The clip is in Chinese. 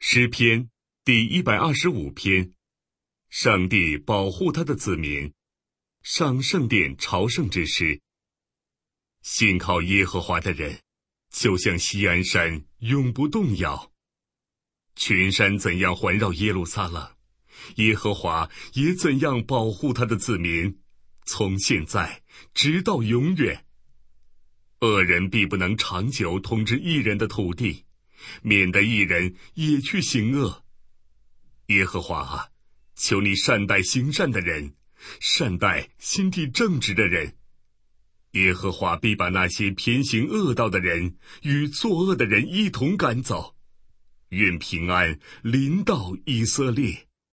诗篇第125篇，上帝保护他的子民，上圣殿朝圣之诗。信靠耶和华的人，就像锡安山永不动摇。群山怎样环绕耶路撒冷，耶和华也怎样保护他的子民，从现在直到永远。恶人必不能长久统治义人的土地，免得义人也去行恶。耶和华啊，求你善待行善的人，善待心地正直的人。耶和华必把那些偏行恶道的人与作恶的人一同赶走。愿平安临到以色列。